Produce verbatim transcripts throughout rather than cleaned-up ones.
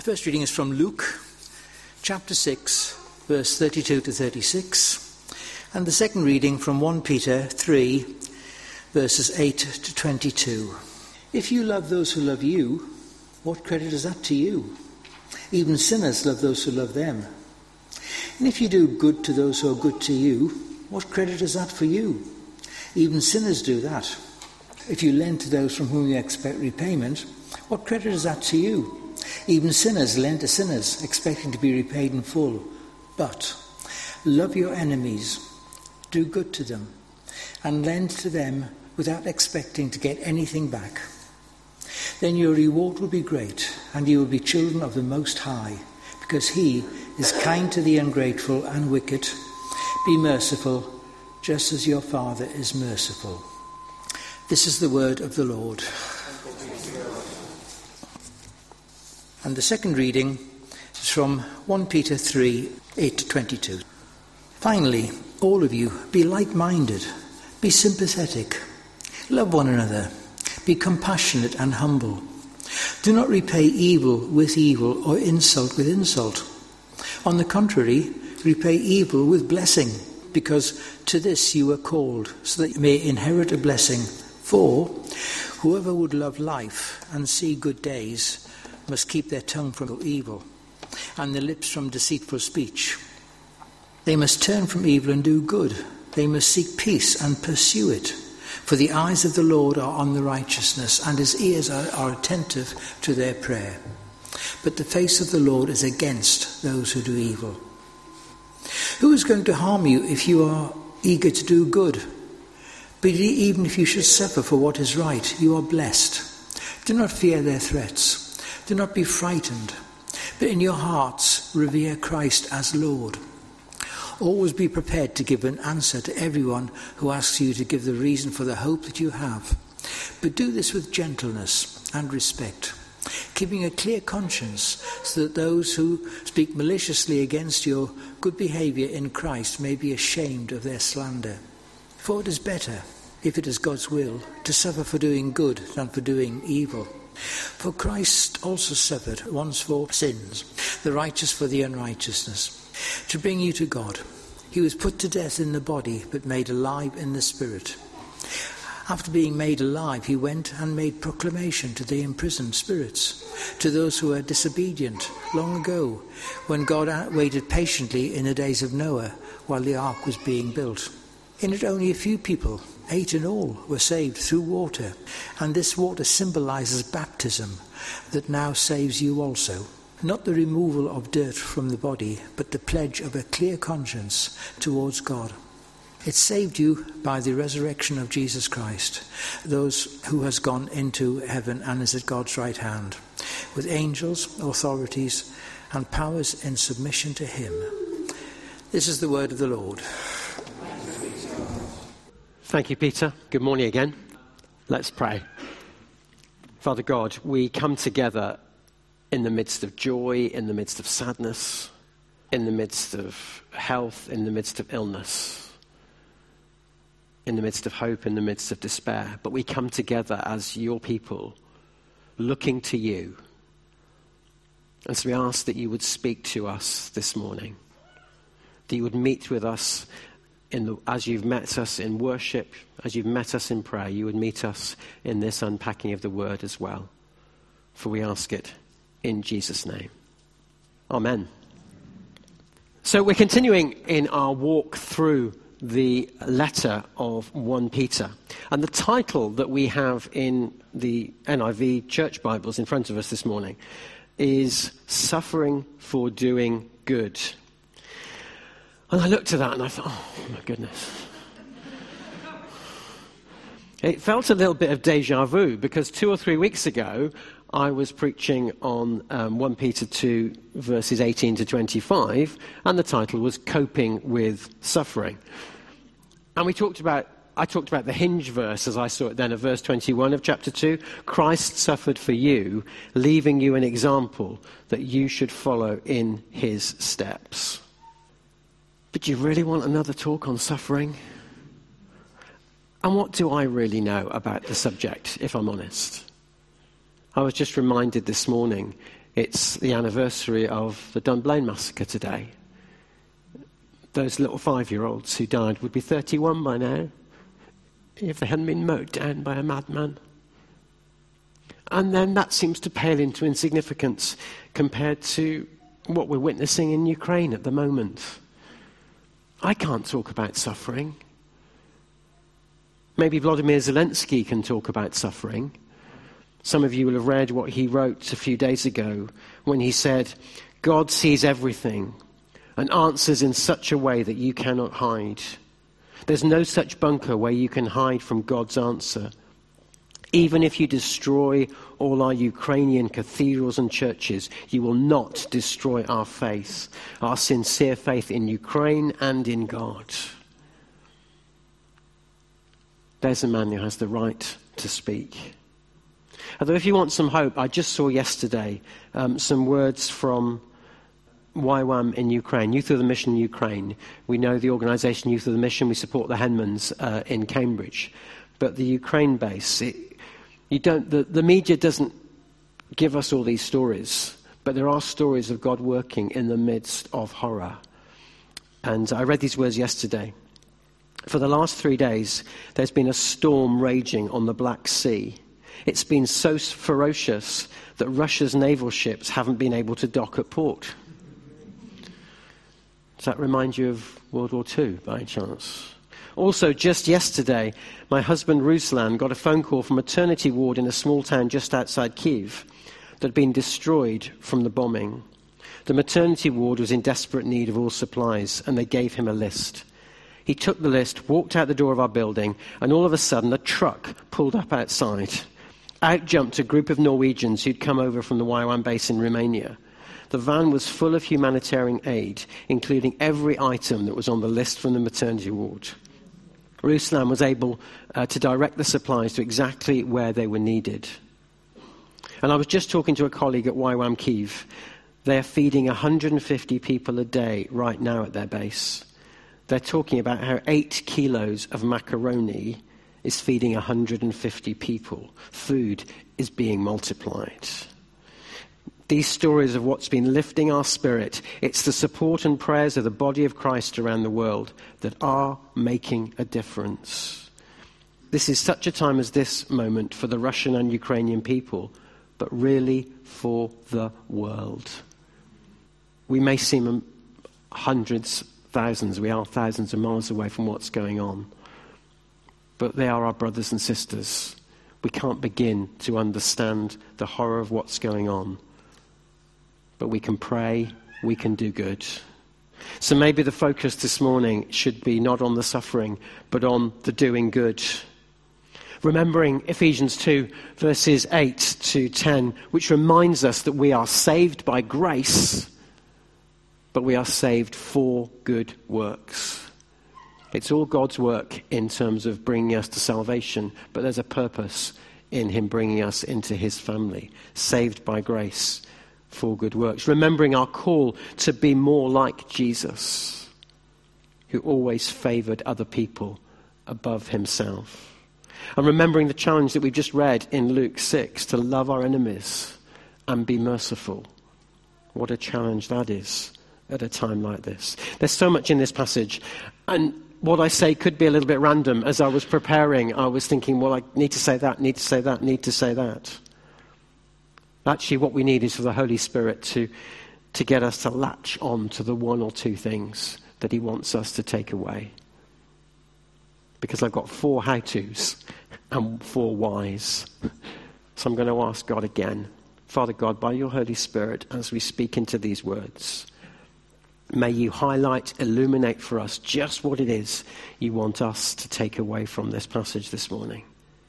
The first reading is from Luke, chapter six, verse thirty-two to thirty-six, and the second reading from First Peter three, verses eight to twenty-two. If you love those who love you, what credit is that to you? Even sinners love those who love them. And if you do good to those who are good to you, what credit is that for you? Even sinners do that. If you lend to those from whom you expect repayment, what credit is that to you? Even sinners lend to sinners, expecting to be repaid in full. But love your enemies, do good to them, and lend to them without expecting to get anything back. Then your reward will be great, and you will be children of the Most High, because he is kind to the ungrateful and wicked. Be merciful, just as your Father is merciful. This is the word of the Lord. And the second reading is from First Peter three, eight to twenty-two. Finally, all of you, be like-minded, be sympathetic, love one another, be compassionate and humble. Do not repay evil with evil or insult with insult. On the contrary, repay evil with blessing, because to this you were called, so that you may inherit a blessing. For whoever would love life and see good days must keep their tongue from evil and their lips from deceitful speech. They must turn from evil and do good. They must seek peace and pursue it. For the eyes of the Lord are on the righteousness, and his ears are, are attentive to their prayer. But the face of the Lord is against those who do evil. Who is going to harm you if you are eager to do good? But even if you should suffer for what is right, you are blessed. Do not fear their threats. Do not be frightened, but in your hearts revere Christ as Lord. Always be prepared to give an answer to everyone who asks you to give the reason for the hope that you have. But do this with gentleness and respect, keeping a clear conscience, so that those who speak maliciously against your good behaviour in Christ may be ashamed of their slander. For it is better, if it is God's will, to suffer for doing good than for doing evil. For Christ also suffered once for sins, the righteous for the unrighteousness, to bring you to God. He was put to death in the body, but made alive in the spirit. After being made alive, he went and made proclamation to the imprisoned spirits, to those who were disobedient long ago, when God waited patiently in the days of Noah while the ark was being built. In it only a few people, eight in all, were saved through water, and this water symbolizes baptism that now saves you also. Not the removal of dirt from the body, but the pledge of a clear conscience towards God. It saved you by the resurrection of Jesus Christ, those who has gone into heaven and is at God's right hand, with angels, authorities, and powers in submission to him. This is the word of the Lord. Thank you, Peter. Good morning again. Let's pray. Father God, we come together in the midst of joy, in the midst of sadness, in the midst of health, in the midst of illness, in the midst of hope, in the midst of despair. But we come together as your people, looking to you. And so we ask that you would speak to us this morning, that you would meet with us in the, as you've met us in worship, as you've met us in prayer, you would meet us in this unpacking of the word as well. For we ask it in Jesus' name. Amen. So we're continuing in our walk through the letter of First Peter. And the title that we have in the N I V Church Bibles in front of us this morning is Suffering for Doing Good. And I looked at that and I thought, oh my goodness. It felt a little bit of deja vu, because two or three weeks ago I was preaching on um, First Peter two verses eighteen to twenty-five, and the title was Coping with Suffering. And we talked about, I talked about the hinge verse as I saw it then of verse twenty-one of chapter two. Christ suffered for you, leaving you an example that you should follow in his steps. But do you really want another talk on suffering? And what do I really know about the subject, if I'm honest? I was just reminded this morning It's the anniversary of the Dunblane massacre today. Those little five-year-olds who died would be thirty-one by now if they hadn't been mowed down by a madman. And then that seems to pale into insignificance compared to what we're witnessing in Ukraine at the moment. I can't talk about suffering. Maybe Vladimir Zelensky can talk about suffering. Some of you will have read what he wrote a few days ago when he said, God sees everything and answers in such a way that you cannot hide. There's no such bunker where you can hide from God's answer. Even if you destroy all our Ukrainian cathedrals and churches, you will not destroy our faith, our sincere faith in Ukraine and in God. There's a man who has the right to speak. Although if you want some hope, I just saw yesterday um, some words from Y WAM in Ukraine, Youth of the Mission Ukraine. We know the organisation Youth of the Mission. We support the Henmans uh, in Cambridge. But the Ukraine base, it, you don't, the, the media doesn't give us all these stories, but there are stories of God working in the midst of horror. And I read these words yesterday. For the last three days, there's been a storm raging on the Black Sea. It's been so ferocious that Russia's naval ships haven't been able to dock at port. Does that remind you of World War Two, by chance? Also, just yesterday, my husband Ruslan got a phone call from a maternity ward in a small town just outside Kyiv that had been destroyed from the bombing. The maternity ward was in desperate need of all supplies, and they gave him a list. He took the list, walked out the door of our building, and all of a sudden a truck pulled up outside. Out jumped a group of Norwegians who'd come over from the Y WAM base in Romania. The van was full of humanitarian aid, including every item that was on the list from the maternity ward. Ruslan was able uh, to direct the supplies to exactly where they were needed. And I was just talking to a colleague at Y WAM Kyiv. They're feeding one hundred fifty people a day right now at their base. They're talking about how eight kilos of macaroni is feeding one hundred fifty people. Food is being multiplied. These stories of what's been lifting our spirit, it's the support and prayers of the body of Christ around the world that are making a difference. This is such a time as this moment for the Russian and Ukrainian people, but really for the world. We may seem hundreds, thousands, we are thousands of miles away from what's going on, but they are our brothers and sisters. We can't begin to understand the horror of what's going on. But we can pray, we can do good. So maybe the focus this morning should be not on the suffering, but on the doing good. Remembering Ephesians two, verses eight to ten, which reminds us that we are saved by grace, but we are saved for good works. It's all God's work in terms of bringing us to salvation, but there's a purpose in him bringing us into his family. Saved by grace for good works. Remembering our call to be more like Jesus, who always favoured other people above himself. And remembering the challenge that we've just read in Luke six, to love our enemies and be merciful. What a challenge that is at a time like this. There's so much in this passage, and what I say could be a little bit random. As I was preparing, I was thinking, well, I need to say that, need to say that, need to say that. Actually, what we need is for the Holy Spirit to, to get us to latch on to the one or two things that he wants us to take away. Because I've got four how-tos and four whys. So I'm going to ask God again. Father God, by your Holy Spirit, as we speak into these words, may you highlight, illuminate for us just what it is you want us to take away from this passage this morning.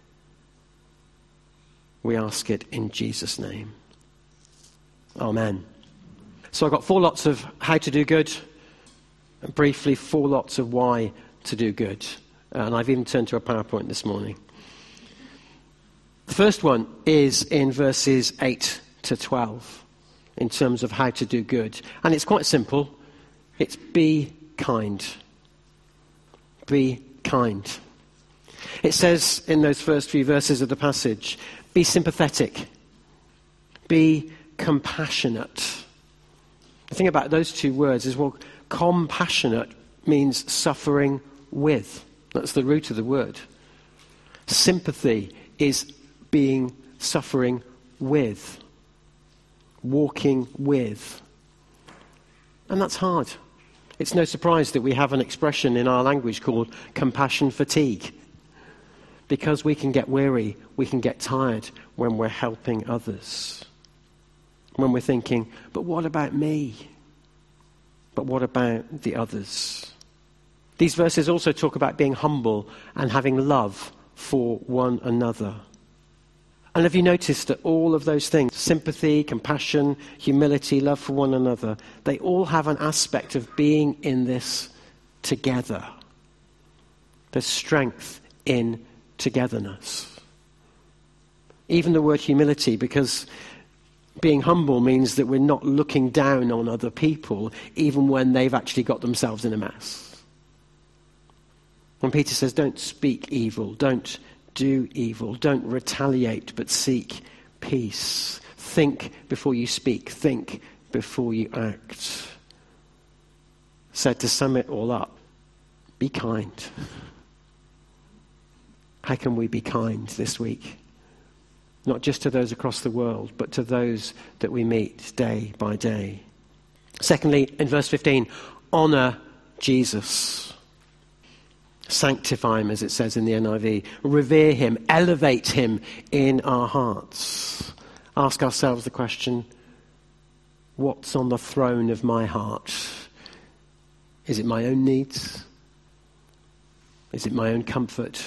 We ask it in Jesus' name. Amen. So I've got four lots of how to do good, and briefly four lots of why to do good. And I've even turned to a PowerPoint this morning. The first one is in verses eight to twelve, in terms of how to do good. And it's quite simple. It's be kind. Be kind. It says in those first few verses of the passage, be sympathetic. Be compassionate. The thing about those two words is, well, compassionate means suffering with. That's the root of the word. Sympathy is being suffering with, walking with. And that's hard. It's no surprise that we have an expression in our language called compassion fatigue, because we can get weary, we can get tired when we're helping others. When we're thinking, but what about me? But what about the others? These verses also talk about being humble and having love for one another. And have you noticed that all of those things, sympathy, compassion, humility, love for one another, they all have an aspect of being in this together. There's strength in togetherness. Even the word humility, because being humble means that we're not looking down on other people, even when they've actually got themselves in a mess. When Peter says, don't speak evil, don't do evil, don't retaliate, but seek peace. Think before you speak, think before you act. So to sum it all up, be kind. How can we be kind this week? Not just to those across the world, but to those that we meet day by day. Secondly, in verse fifteen, honour Jesus. Sanctify him, as it says in the N I V. Revere him, elevate him in our hearts. Ask ourselves the question, what's on the throne of my heart? Is it my own needs? Is it my own comfort?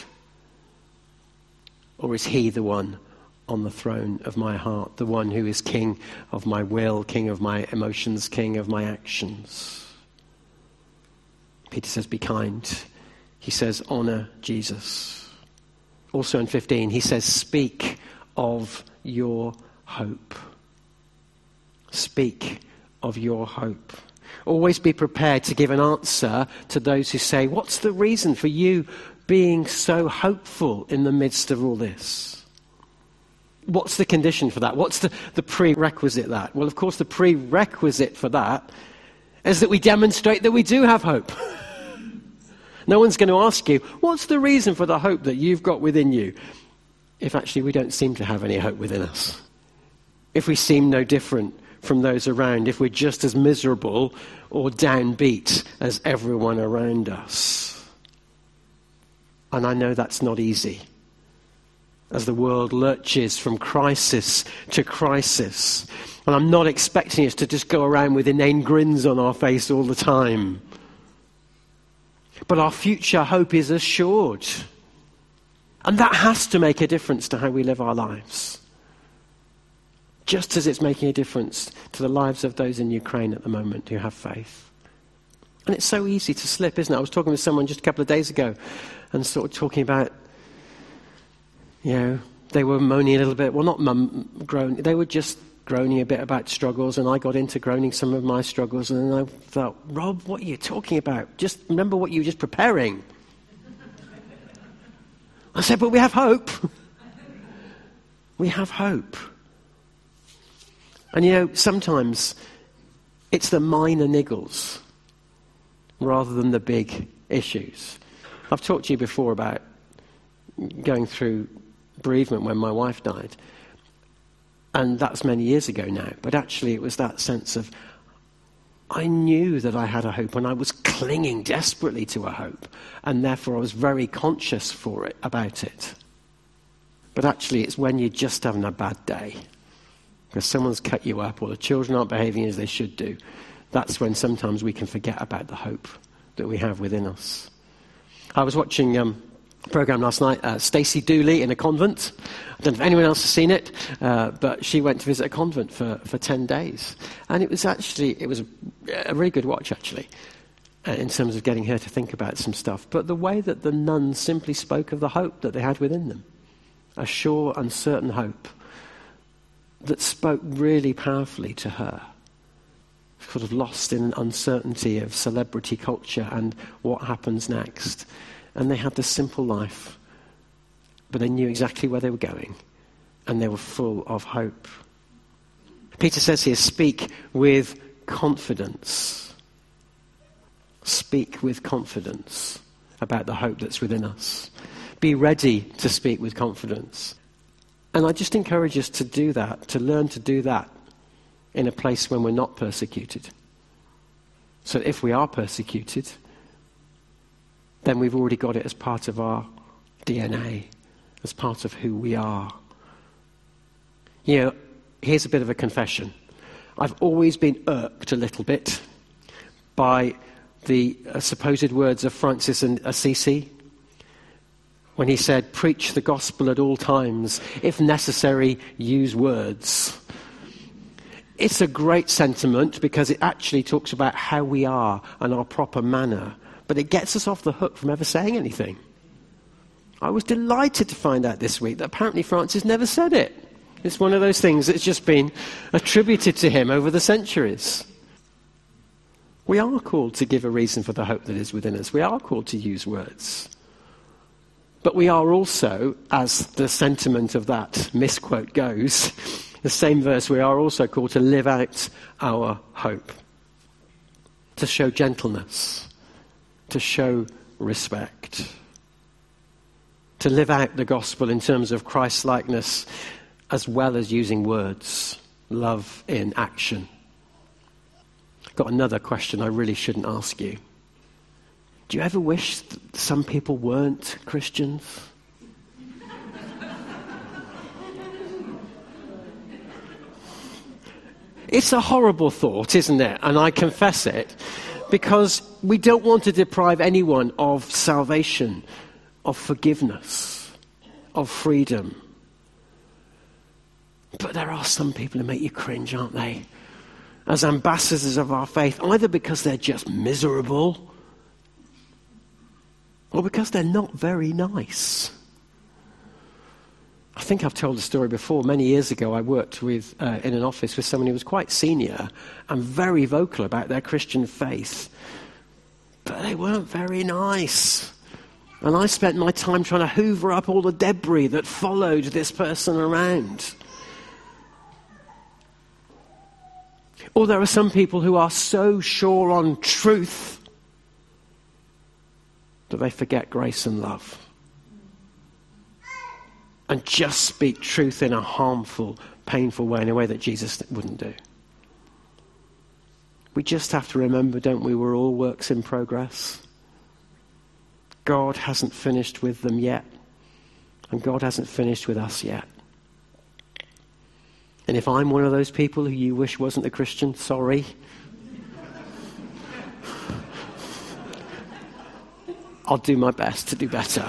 Or is he the one on the throne of my heart, the one who is king of my will, king of my emotions, king of my actions? Peter says, be kind. He says, honour Jesus. Also in fifteen, he says, speak of your hope. Speak of your hope. Always be prepared to give an answer to those who say, what's the reason for you being so hopeful in the midst of all this? What's the condition for that? What's the, the prerequisite that? Well, of course, the prerequisite for that is that we demonstrate that we do have hope. No one's going to ask you, what's the reason for the hope that you've got within you? If actually we don't seem to have any hope within us. If we seem no different from those around, if we're just as miserable or downbeat as everyone around us. And I know that's not easy. As the world lurches from crisis to crisis. And I'm not expecting us to just go around with inane grins on our face all the time. But our future hope is assured. And that has to make a difference to how we live our lives. Just as it's making a difference to the lives of those in Ukraine at the moment who have faith. And it's so easy to slip, isn't it? I was talking with someone just a couple of days ago and sort of talking about, you know, they were moaning a little bit. Well, not mum, groan. They were just groaning a bit about struggles, and I got into groaning some of my struggles, and I felt, Rob, what are you talking about? Just remember what you were just preparing. I said, but we have hope. We have hope. And you know, sometimes it's the minor niggles rather than the big issues. I've talked to you before about going through bereavement when my wife died. And that's many years ago now. But actually it was that sense of, I knew that I had a hope and I was clinging desperately to a hope. And therefore I was very conscious for it, about it. But actually it's when you're just having a bad day. Because someone's cut you up or the children aren't behaving as they should do. That's when sometimes we can forget about the hope that we have within us. I was watching um, a program last night, uh, Stacey Dooley in a convent. I don't know if anyone else has seen it, uh, but she went to visit a convent for, for ten days. And it was actually, it was a, a really good watch actually, uh, in terms of getting her to think about some stuff. But the way that the nuns simply spoke of the hope that they had within them, a sure and certain hope that spoke really powerfully to her, sort of lost in an uncertainty of celebrity culture and what happens next. And they had this simple life, but they knew exactly where they were going, and they were full of hope. Peter says here, speak with confidence. Speak with confidence about the hope that's within us. Be ready to speak with confidence. And I just encourage us to do that, to learn to do that in a place when we're not persecuted. So if we are persecuted, then we've already got it as part of our D N A, as part of who we are. You know, here's a bit of a confession. I've always been irked a little bit by the uh, supposed words of Francis and Assisi when he said, preach the gospel at all times, if necessary, use words. It's a great sentiment because it actually talks about how we are and our proper manner, but it gets us off the hook from ever saying anything. I was delighted to find out this week that apparently Francis never said it. It's one of those things that's just been attributed to him over the centuries. We are called to give a reason for the hope that is within us. We are called to use words. But we are also, as the sentiment of that misquote goes, the same verse, we are also called to live out our hope, to show gentleness, to show respect, to live out the gospel in terms of Christ-likeness as well as using words, love in action. Got another question I really shouldn't ask you. Do you ever wish that some people weren't Christians? It's a horrible thought, isn't it? And I confess it, because we don't want to deprive anyone of salvation, of forgiveness, of freedom. But there are some people who make you cringe, aren't they? As ambassadors of our faith, either because they're just miserable or because they're not very nice. I think I've told the story before. Many years ago, I worked with uh, in an office with someone who was quite senior and very vocal about their Christian faith. But they weren't very nice. And I spent my time trying to hoover up all the debris that followed this person around. Or there are some people who are so sure on truth that they forget grace and love and just speak truth in a harmful, painful way, in a way that Jesus wouldn't do. We just have to remember, don't we, we're all works in progress. God hasn't finished with them yet, and God hasn't finished with us yet. And if I'm one of those people who you wish wasn't a Christian, sorry. I'll do my best to do better.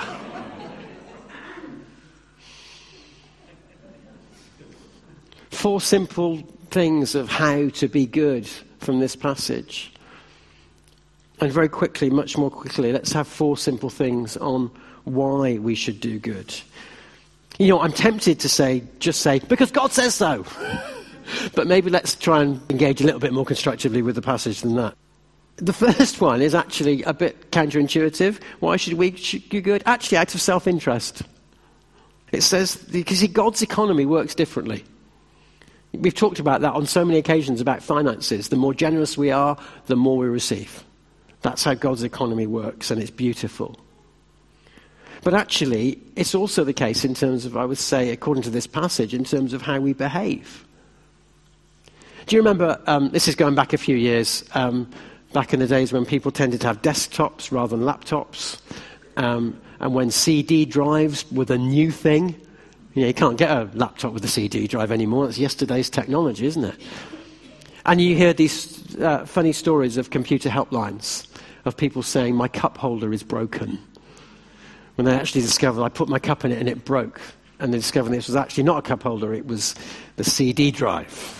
Four simple things of how to be good from this passage. And very quickly, much more quickly, let's have four simple things on why we should do good. You know, I'm tempted to say, just say, because God says so. But maybe let's try and engage a little bit more constructively with the passage than that. The first one is actually a bit counterintuitive. Why should we do good? Actually, out of self-interest. It says, because see, God's economy works differently. We've talked about that on so many occasions about finances. The more generous we are, the more we receive. That's how God's economy works, and it's beautiful. But actually, it's also the case in terms of, I would say, according to this passage, in terms of how we behave. Do you remember, um, this is going back a few years, um, back in the days when people tended to have desktops rather than laptops, um, and when C D drives were the new thing. You know, you can't get a laptop with a C D drive anymore. That's yesterday's technology, isn't it? And you hear these uh, funny stories of computer helplines, of people saying, my cup holder is broken. When they actually discovered, I put my cup in it and it broke. And they discovered this was actually not a cup holder, it was the C D drive.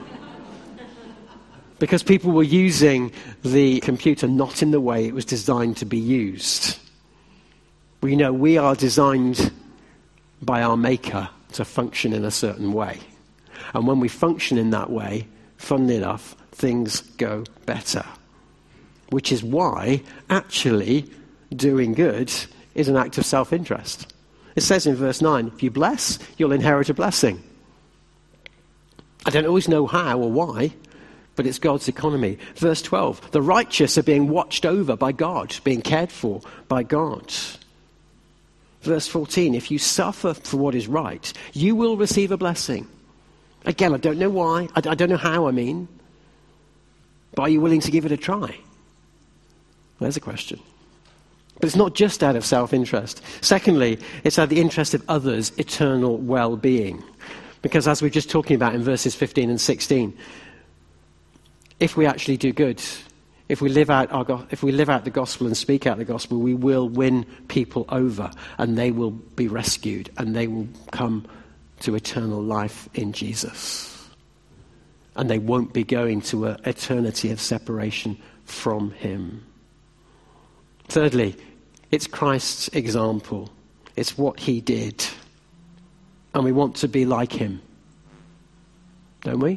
Because people were using the computer not in the way it was designed to be used. We know we are designed by our Maker to function in a certain way. And when we function in that way, funnily enough, things go better. Which is why, actually, doing good is an act of self-interest. It says in verse nine, if you bless, you'll inherit a blessing. I don't always know how or why, but it's God's economy. Verse twelve, the righteous are being watched over by God, being cared for by God. Verse fourteen, if you suffer for what is right, you will receive a blessing. Again, I don't know why, I, I don't know how, I mean, but are you willing to give it a try? There's a question. But it's not just out of self-interest. Secondly, it's out of the interest of others' eternal well-being. Because as we were just talking about in verses fifteen and sixteen, if we actually do good, if we live out our go- if we live out the gospel and speak out the gospel, we will win people over, and they will be rescued, and they will come to eternal life in Jesus. And they won't be going to an eternity of separation from him. Thirdly, it's Christ's example. It's what he did. And we want to be like him. Don't we?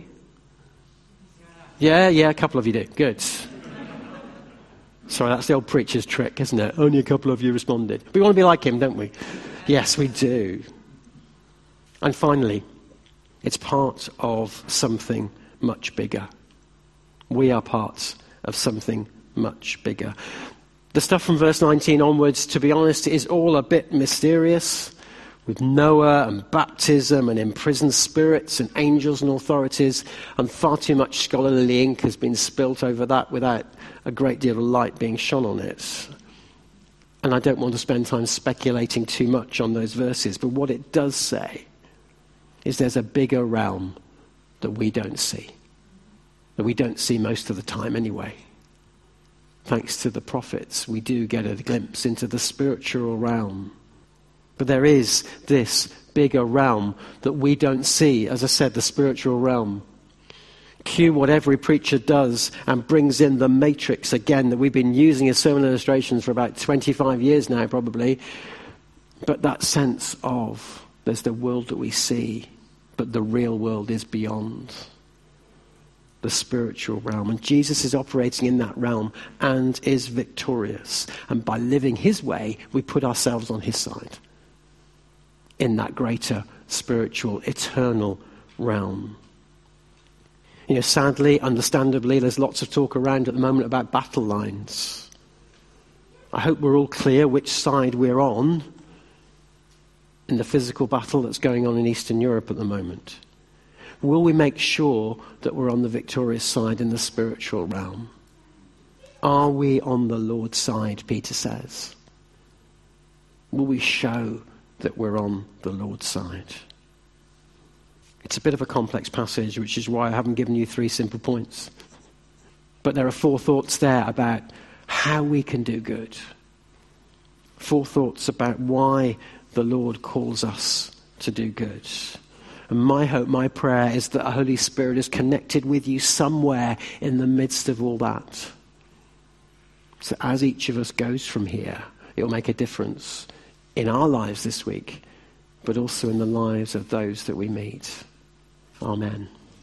Yeah, yeah, a couple of you do. Good. Sorry, that's the old preacher's trick, isn't it? Only a couple of you responded. We want to be like him, don't we? Yes, we do. And finally, it's part of something much bigger. We are parts of something much bigger. The stuff from verse nineteen onwards, to be honest, is all a bit mysterious, with Noah and baptism and imprisoned spirits and angels and authorities, and far too much scholarly ink has been spilt over that without a great deal of light being shone on it. And I don't want to spend time speculating too much on those verses, but what it does say is there's a bigger realm that we don't see, that we don't see most of the time anyway. Thanks to the prophets, we do get a glimpse into the spiritual realm. But there is this bigger realm that we don't see. As I said, the spiritual realm. Cue what every preacher does and brings in the matrix again that we've been using as sermon illustrations for about twenty-five years now, probably. But that sense of there's the world that we see, but the real world is beyond. The spiritual realm. And Jesus is operating in that realm and is victorious. And by living his way, we put ourselves on his side in that greater spiritual, eternal realm. You know, sadly, understandably, there's lots of talk around at the moment about battle lines. I hope we're all clear which side we're on in the physical battle that's going on in Eastern Europe at the moment. Will we make sure that we're on the victorious side in the spiritual realm? Are we on the Lord's side, Peter says? Will we show that we're on the Lord's side? It's a bit of a complex passage, which is why I haven't given you three simple points. But there are four thoughts there about how we can do good. Four thoughts about why the Lord calls us to do good. And my hope, my prayer is that the Holy Spirit is connected with you somewhere in the midst of all that. So as each of us goes from here, it will make a difference in our lives this week, but also in the lives of those that we meet. Amen.